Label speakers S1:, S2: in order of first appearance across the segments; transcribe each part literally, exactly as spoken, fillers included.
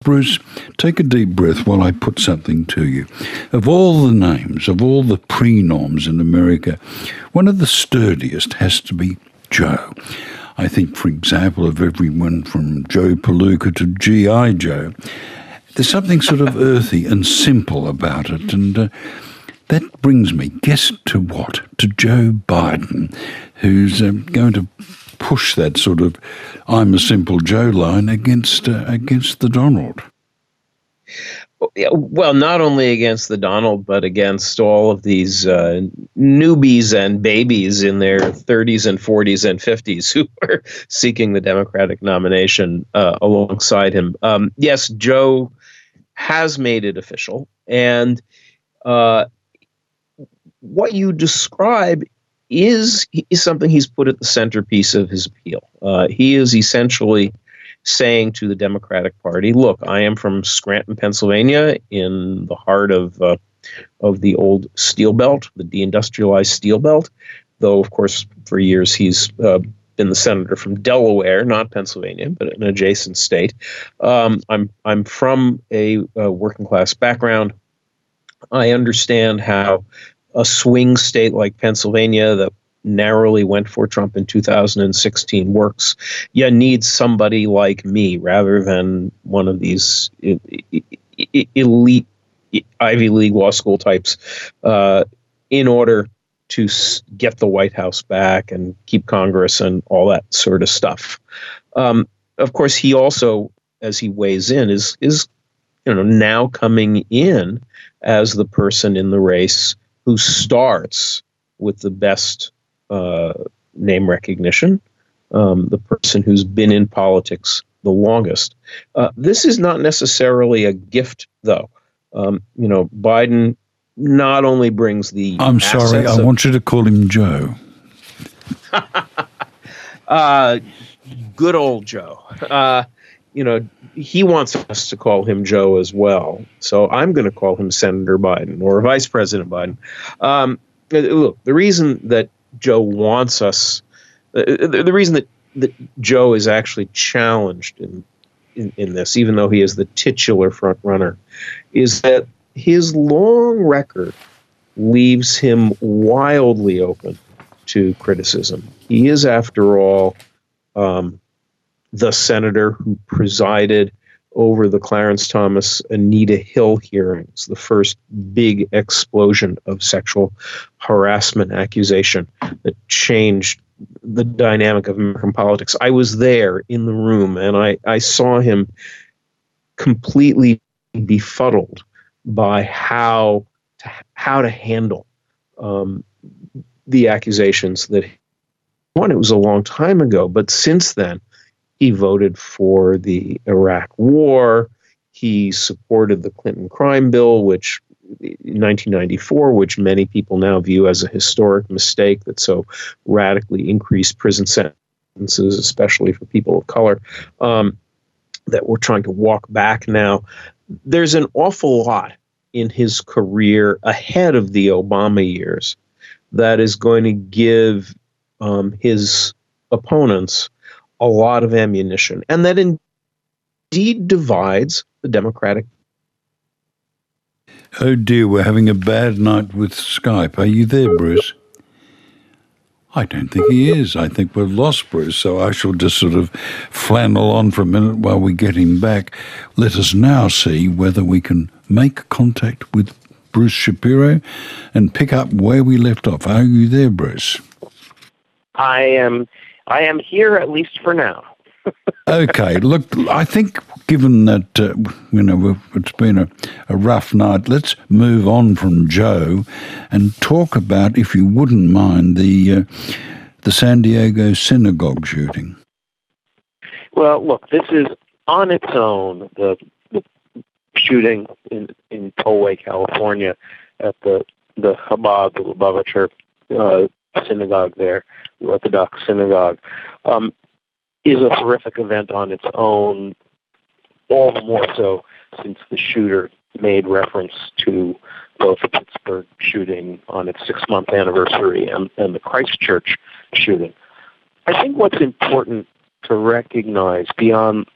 S1: Bruce, take a deep breath while I put something to you. Of all the names, of all the prenoms in America, one of the sturdiest has to be Joe. I think, for example, of everyone from Joe Palooka to G I. Joe. There's something sort of earthy and simple about it, and uh, that brings me, guess to what? To Joe Biden, who's uh, going to push that sort of "I'm a simple Joe" line against uh, against the Donald.
S2: Well, not only against the Donald, but against all of these uh, newbies and babies in their thirties and forties and fifties who are seeking the Democratic nomination uh, alongside him. Um, yes, Joe has made it official, and uh, what you describe is, is something he's put at the centerpiece of his appeal. Uh, he is essentially saying to the Democratic Party, look, I am from Scranton, Pennsylvania, in the heart of uh, of the old steel belt, the deindustrialized steel belt, though, of course, for years he's uh, been the senator from Delaware, not Pennsylvania, but an adjacent state. Um, I'm, I'm from a, a working class background. I understand how a swing state like Pennsylvania that narrowly went for Trump in two thousand sixteen works. You need somebody like me rather than one of these elite Ivy League law school types uh, in order to get the White House back and keep Congress and all that sort of stuff. Um, of course, he also, as he weighs in, is is you know now coming in as the person in the race who starts with the best uh, name recognition, um, the person who's been in politics the longest. Uh, this is not necessarily a gift, though. Um, you know, Biden not only brings the
S1: I'm sorry, I
S2: of,
S1: want you to call him Joe.
S2: uh, good old Joe. Uh, you know, he wants us to call him Joe as well. So I'm going to call him Senator Biden or Vice President Biden. Um, look, the reason that Joe wants us, uh, the, the reason that, that Joe is actually challenged in, in, in this, even though he is the titular front runner, is that his long record leaves him wildly open to criticism. He is, after all, um, the senator who presided over the Clarence Thomas, Anita Hill hearings, the first big explosion of sexual harassment accusation that changed the dynamic of American politics. I was there in the room, and I, I saw him completely befuddled by how to, how to handle um, the accusations that, one, it was a long time ago, but since then, he voted for the Iraq War. He supported the Clinton crime bill, which in nineteen ninety-four, which many people now view as a historic mistake that so radically increased prison sentences, especially for people of color, um, that we're trying to walk back now. There's an awful lot in his career ahead of the Obama years that is going to give um, his opponents a lot of ammunition, and that indeed divides the Democratic.
S1: Oh dear, we're having a bad night with Skype. Are you there, Bruce? I don't think he is. I think we've lost Bruce, so I shall just sort of flannel on for a minute while we get him back. Let us now see whether we can make contact with Bruce Shapiro and pick up where we left off. Are you there, Bruce?
S3: I am. I am here, at least for now.
S1: Okay, look, I think given that, uh, you know, it's been a, a rough night, let's move on from Joe and talk about, if you wouldn't mind, the uh, the San Diego synagogue shooting.
S3: Well, look, this is on its own, the, the shooting in, in Poway, California, at the, the Chabad, the Lubavitcher uh, synagogue there, the Orthodox synagogue, um, is a horrific event on its own, all the more so since the shooter made reference to both the Pittsburgh shooting on its six-month anniversary and, and the Christchurch shooting. I think what's important to recognize beyond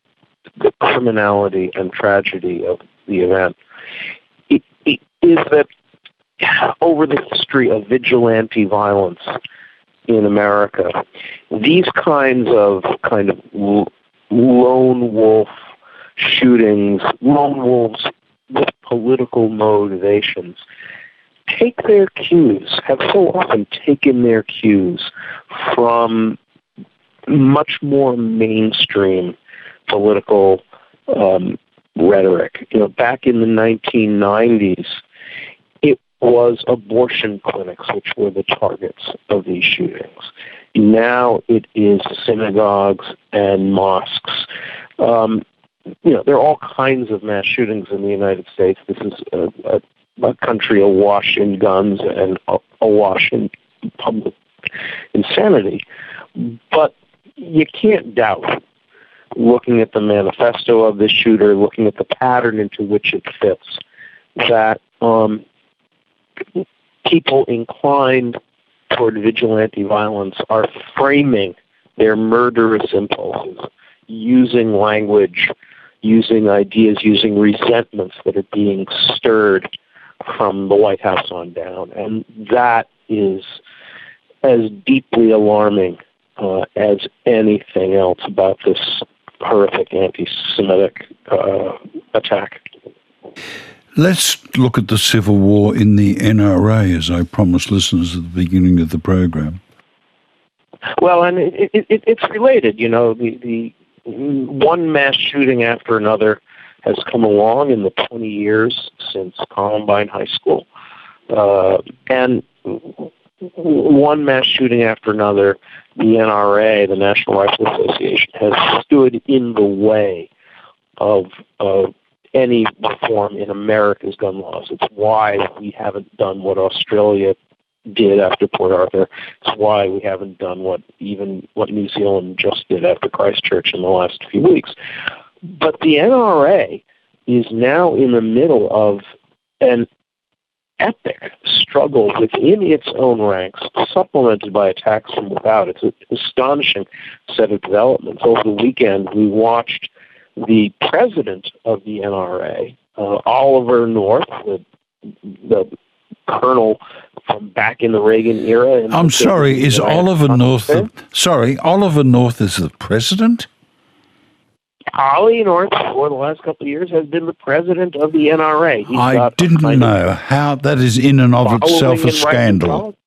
S3: the criminality and tragedy of the event, it, it is that over the history of vigilante violence in America, these kinds of kind of lone wolf shootings, lone wolves with political motivations, take their cues, have so often taken their cues from much more mainstream political um, rhetoric. You know, back in the nineteen nineties, it was abortion clinics which were the targets of these shootings. Now it is synagogues and mosques. Um, you know, there are all kinds of mass shootings in the United States. This is a, a, a country awash in guns and awash in public insanity. But you can't doubt, looking at the manifesto of the shooter, looking at the pattern into which it fits, that um, people inclined toward vigilante violence are framing their murderous impulses using language, using ideas, using resentments that are being stirred from the White House on down. And that is as deeply alarming uh, as anything else about this horrific anti-Semitic uh, attack.
S1: Let's look at the Civil War in the N R A, as I promised listeners at the beginning of the program.
S3: Well, and it, it, it, it's related. You know, the, the one mass shooting after another has come along in the twenty years since Columbine High School. Uh, and one mass shooting after another, the N R A, the National Rifle Association, has stood in the way of, of any reform in America's gun laws. It's why we haven't done what Australia did after Port Arthur. It's why we haven't done what even what New Zealand just did after Christchurch in the last few weeks. But the N R A is now in the middle of an epic struggle within its own ranks, supplemented by attacks from without. It's an astonishing set of developments. Over the weekend, we watched the president of the N R A, uh, Oliver North, the, the colonel from back in the Reagan era.
S1: I'm sorry, is Oliver North the, sorry, Oliver North is the president?
S3: Ollie North, for the last couple of years, has been the president of the N R A. He's
S1: I didn't know how that is in and of itself a scandal.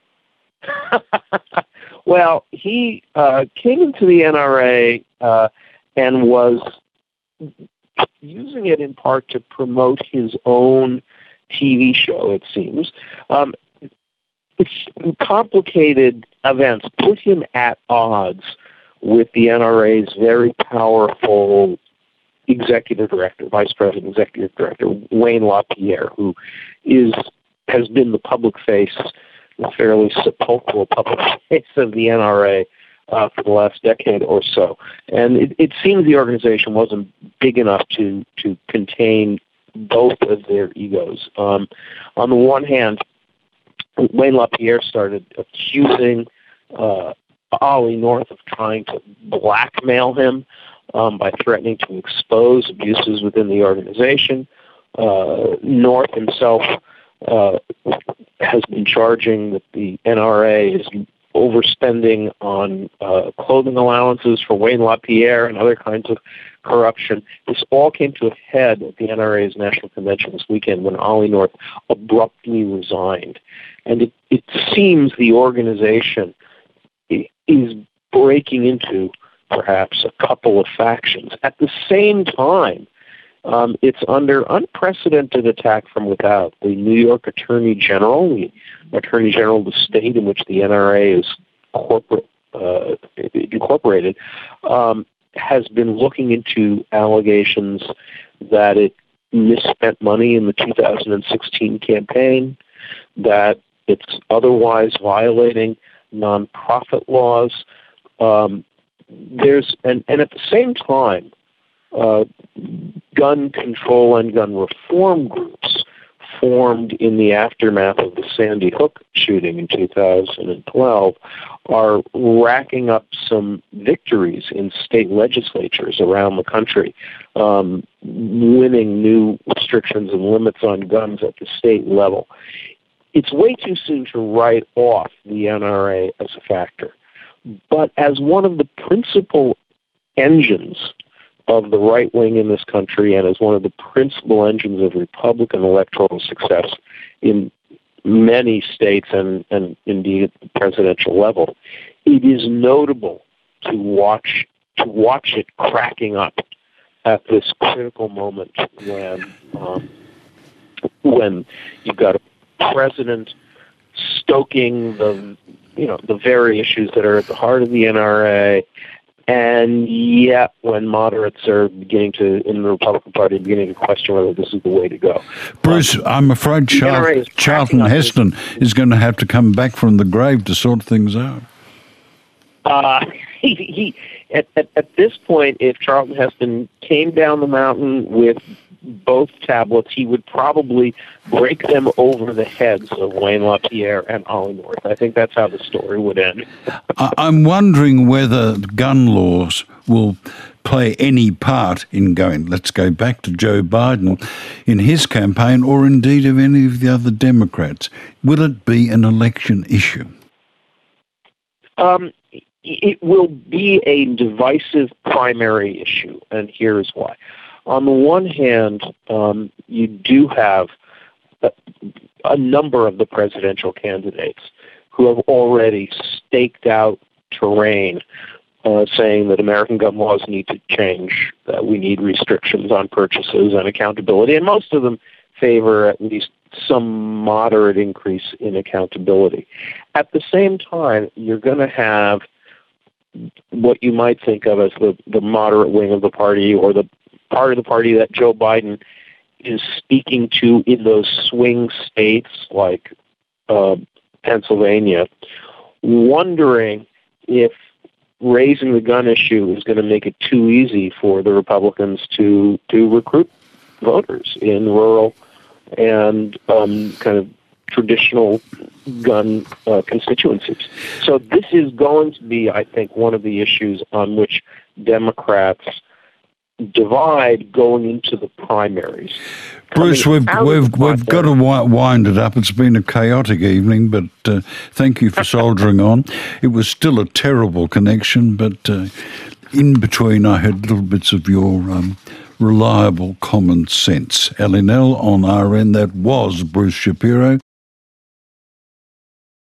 S3: Well, he uh, came into the N R A uh, and was using it in part to promote his own T V show, it seems. Um, it's complicated events put him at odds with the N R A's very powerful executive director, vice president, executive director, Wayne LaPierre, who is has been the public face, the fairly sepulchral public face of the N R A uh, for the last decade or so. And it, it seems the organization wasn't big enough to to contain both of their egos. Um, on the one hand, Wayne LaPierre started accusing uh, Ollie North of trying to blackmail him um, by threatening to expose abuses within the organization. Uh, North himself uh, has been charging that the N R A is overspending on uh, clothing allowances for Wayne LaPierre and other kinds of corruption. This all came to a head at the N R A's National Convention this weekend when Ollie North abruptly resigned. And it, it seems the organization is breaking into perhaps a couple of factions. At the same time, um, it's under unprecedented attack from without. The New York Attorney General, the Attorney General of the state in which the N R A is corporate, uh, incorporated, um, has been looking into allegations that it misspent money in the two thousand sixteen campaign, that it's otherwise violating nonprofit laws. Um, there's and, and at the same time, uh, gun control and gun reform groups formed in the aftermath of the Sandy Hook shooting in two thousand twelve are racking up some victories in state legislatures around the country, um, winning new restrictions and limits on guns at the state level. It's way too soon to write off the N R A as a factor. But as one of the principal engines of the right wing in this country and as one of the principal engines of Republican electoral success in many states and, and indeed at the presidential level, it is notable to watch to watch it cracking up at this critical moment when um, when you've got a president stoking the you know the very issues that are at the heart of the N R A, and yet when moderates are beginning to in the Republican Party beginning to question whether this is the way to go.
S1: Bruce, um, I'm afraid Char- Charlton Heston is going to have to come back from the grave to sort things out.
S3: Uh, he, he at, at at this point, if Charlton Heston came down the mountain with both tablets, he would probably break them over the heads of Wayne LaPierre and Ollie North. I think that's how the story would end.
S1: I'm wondering whether gun laws will play any part in going, let's go back to Joe Biden, in his campaign, or indeed of any of the other Democrats. Will it be an election issue?
S3: Um, it will be a divisive primary issue, and here's why. On the one hand, um, you do have a, a number of the presidential candidates who have already staked out terrain, uh, saying that American gun laws need to change, that we need restrictions on purchases and accountability, and most of them favor at least some moderate increase in accountability. At the same time, you're going to have what you might think of as the, the moderate wing of the party, or the part of the party that Joe Biden is speaking to in those swing states like uh, Pennsylvania, wondering if raising the gun issue is going to make it too easy for the Republicans to, to recruit voters in rural and um, kind of traditional gun uh, constituencies. So this is going to be, I think, one of the issues on which Democrats divide going into the primaries.
S1: Bruce, we've we've we've got to wind it up. It's been a chaotic evening, but uh, thank you for soldiering on. It was still a terrible connection, but uh, in between I heard little bits of your um, reliable common sense. L N L on R N, that was Bruce Shapiro.